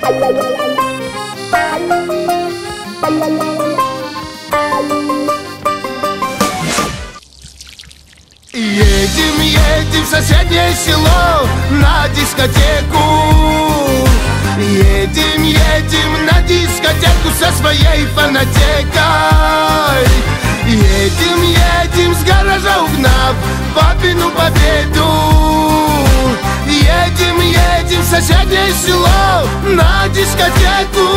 Едем, едем в соседнее село на дискотеку. Едем, едем на дискотеку со своей фонотекой. Едем, едем с гаража угнав папину победу. Едем, едем в соседнее село на дискотеку.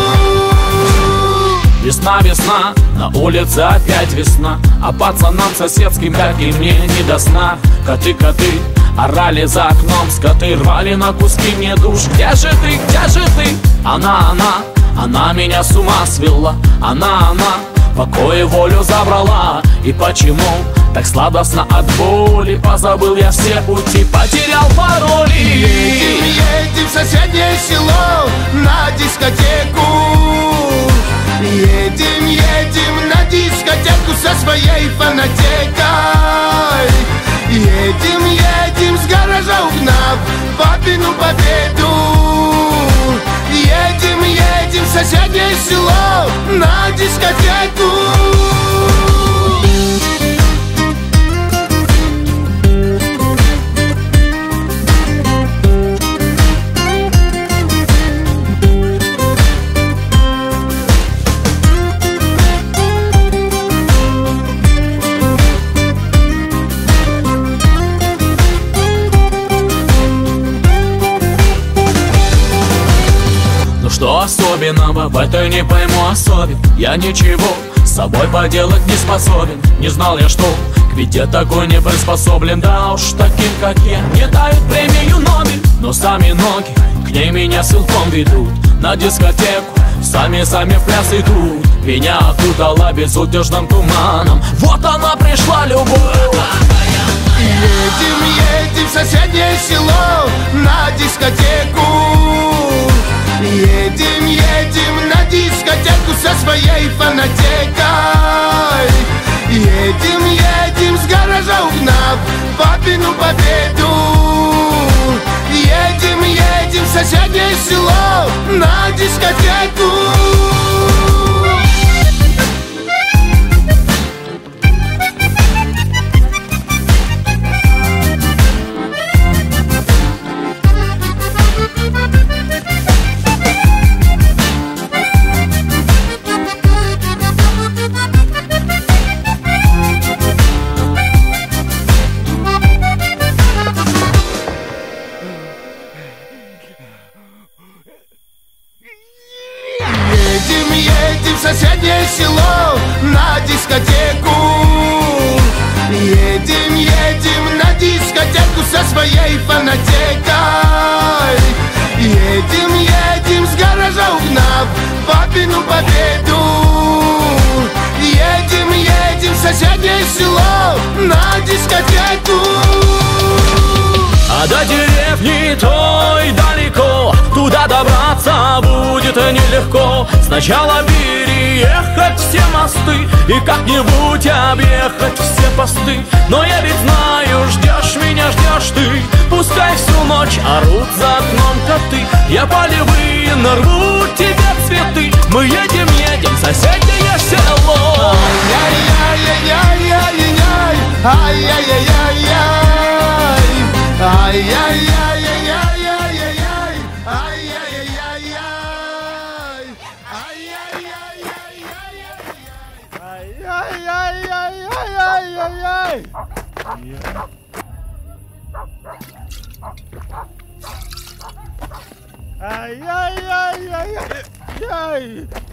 Весна, весна, на улице опять весна, а пацанам соседским, как и мне, не до сна. Коты, коты, орали за окном, скоты рвали на куски мне душ. Где же ты, где же ты? Она меня с ума свела. Она, покой и волю забрала. И почему так сладостно от боли? Позабыл я все пути, потерял пароли. Едем, едем в соседнее село на дискотеку. Едем, едем на дискотеку со своей фонотекой. Едем, едем с гаража угнав папину победу. Едем, едем в соседнее село на дискотеку. Что особенного в этой не пойму особен? Я ничего с собой поделать не способен. Не знал я, что к беде такой не приспособлен. Да уж таким, как я, не дают премию Нобель. Но сами ноги к ней меня силком ведут. На дискотеку сами в пляс идут. Меня окутала безудержным туманом. Вот она пришла, любовь. Едем, едем в соседнее село на дискотеку. Едем, едем на дискотеку со своей фонотекой. Едем, едем с гаража угнав папину победу. Едем, едем в соседнее село на дискотеку. Едем, едем в соседнее село на дискотеку. Едем, едем на дискотеку со своей фонотекой. Едем, едем с гаража угнав папину победу. Едем, едем в соседнее село на дискотеку. А до деревни той далеко, туда добраться будет нелегко. Сначала переехать все мосты и как-нибудь объехать все посты. Но я ведь знаю, ждешь меня, ждешь ты. Пускай всю ночь орут за окном коты. Я полевые нарву тебе цветы. Мы едем, едем в соседнее село. Ай-яй-яй-яй-яй-яй, ай-яй-яй-яй-яй. Ай-яй-яй-яй-яй-яй-яй, ай-яй-яй-яй-яй, ай-яй-яй-яй-яй, ай-яй-яй-яй-яй.